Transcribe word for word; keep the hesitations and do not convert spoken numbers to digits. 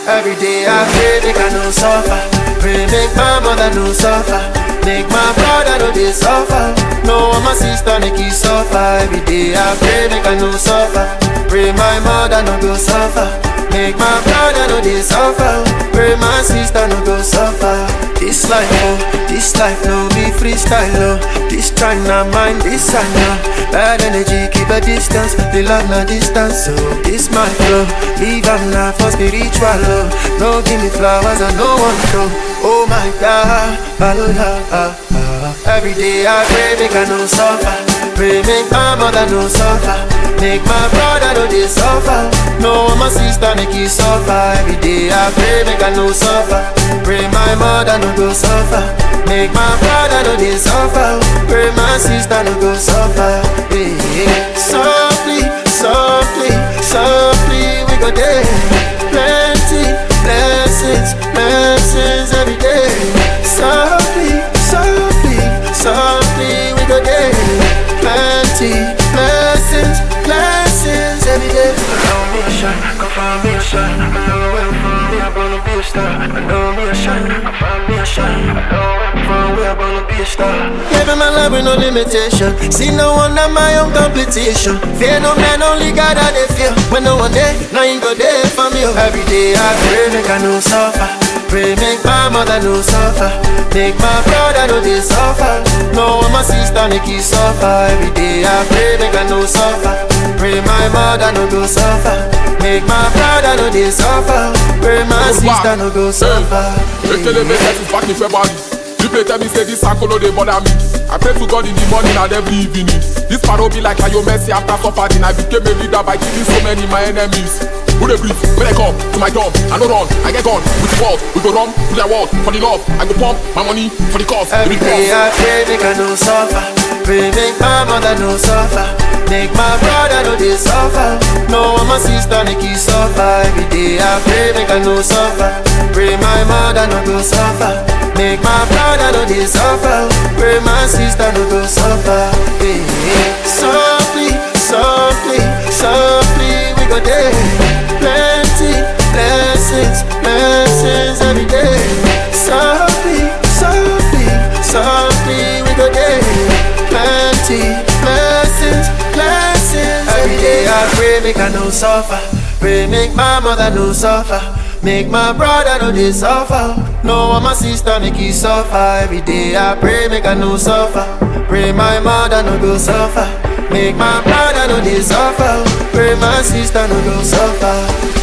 Every day I pray make I no suffer. Pray make my mother no suffer. Make my brother no dey suffer. No one my sister make he suffer. Every day I pray make I no suffer. Pray my mother no go suffer. Make my brother no dey suffer. Pray my sister no go suffer. This life, oh, this life no be freestyle, oh. This time na mine, this I know. Bad energy, keep a distance. The love na distance, so oh. This my flow. Leave am na for spiritual, oh. No give me flowers, I no want to. Oh my God, hallelujah. Every day I pray make I no suffer. Pray make my mother no suffer. Make my brother no dey suffer. No my sister make he suffer. Every day I pray make I no suffer. Pray my mother no go suffer. Make my brother no dey suffer. Pray my sister no go suffer. Hey, hey. Softly, softly, softly we go there. Plenty blessings, blessings every day. Softly, softly, softly we go there. Plenty blessings, blessings every day. I know me a shine, come find me a shine. I know where from me, I'm gonna be a star. I know me a shine, come find me a shine. I know where from me, I'm gonna be a star. Living my life with no limitation. See no one at my own competition. Fear no man, only God I they fear. When no one there, now you go there for me. Every day I pray make I no suffer. Pray make my mother no suffer. Make my brother no dey suffer. No one my sister make he suffer. Every day I pray make I no suffer. Pray my mother no go suffer. Make my brother no dey suffer. Pray my sister no go suffer. Hey, hey, hey. Back in February. People tell me say this circle no dey bother me. I pray to God in the morning and every evening. This paro be like how you mercy after suffering. I became a leader by killing so many my enemies. Who they breathe? When I come to my job, I no run, I get gone. With the world, we go run to their world. For the love, I go pump my money for the cause. Every day I pray make I no suffer. Pray make my mother no suffer. Make my brother no dey suffer. No one my sister make he suffer. Every day I pray make I no suffer. Pray my mother no go suffer. Make my brother no dey suffer. Pray my sister no go suffer. Hey, hey. Softly, softly, softly we go there. Plenty blessings, blessings every day. Softly, softly, softly we go there. Plenty blessings, blessings every day. I pray make I no suffer. Pray make my mother no suffer. Make my brother no dey suffer. No one my sister make he suffer. Every day I pray make I no suffer. Pray my mother no go suffer. Make my brother no dey suffer. Pray my sister no go suffer.